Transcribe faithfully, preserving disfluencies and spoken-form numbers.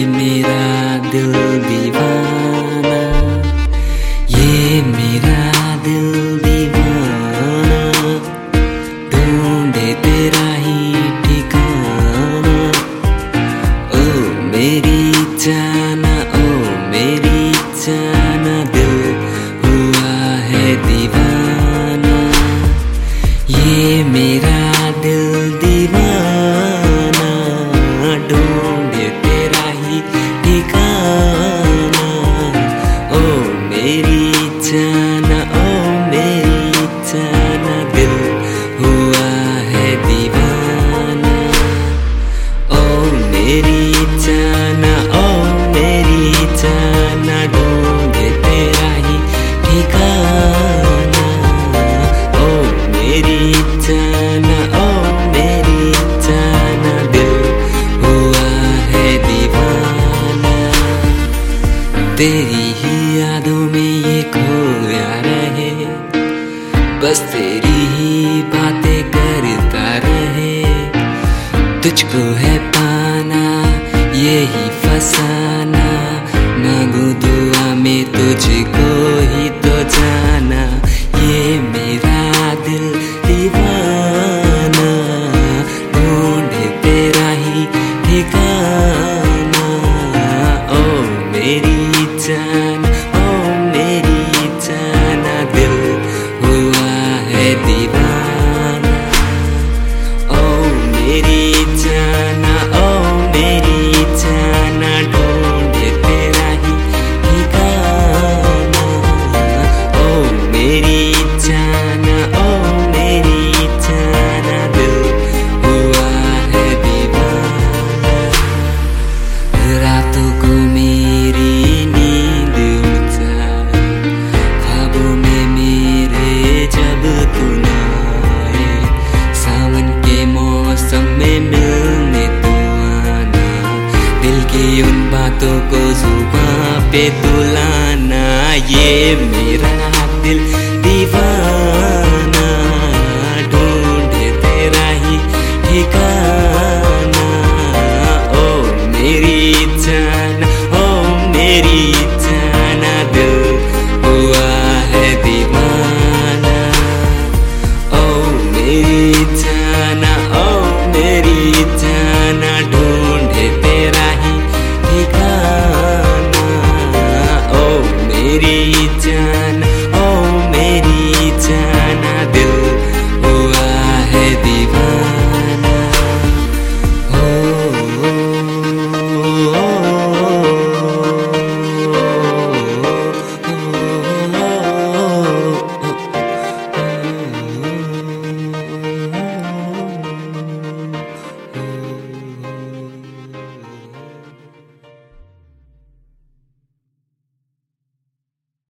मेरा दिल दीवाना, ये मेरा दिल दीवाना, ढूंढे तेरा ही ठिकाना। ओ मेरी जाना, ओ मेरी जाना, दिल हुआ है दीवाना, ये मेरा दिल दीवाना, ढूंढे तेरा ही ठिकाना। ओ मेरी जाना, ओ मेरी जाना, दिल हुआ है दीवाना। ओ मेरी जाना, ओ मेरी जाना, ढूंढे तेरा ही ठिकाना। ओ मेरी जाना, ओ मेरी जाना, दिल हुआ है दीवाना। तेरी ही यादों में ये खोया रहे, बस तेरी ही बातें करता रहे। तुझको है पाना, यही फसाना, मांगू दुआ में तुझको ही तो जाना। ये मेरा दिल दीवाना, ढूंढे तेरा ही ठिकाना। ओ मेरी जान, ओ मेरी जाना, दिल हुआ है दीवाना। ओ मेरी जाना, ओ मेरी जाना, ढूंढे तेरा ही ठिकाना। ओ मेरी जाना, ओ मेरी जाना, दिल हुआ है दीवाना। रातों को मेरी नींद उजाए, ख्वाबों में मेरे जब तू ना आए। सावन के मौसम में मिलने तू आना, दिल की उन बातों को जुबां पे तू लाना। ये मेरा दिल दीवाना, ढूंढे तेरा ही ठिकाना। ओ मेरी जान,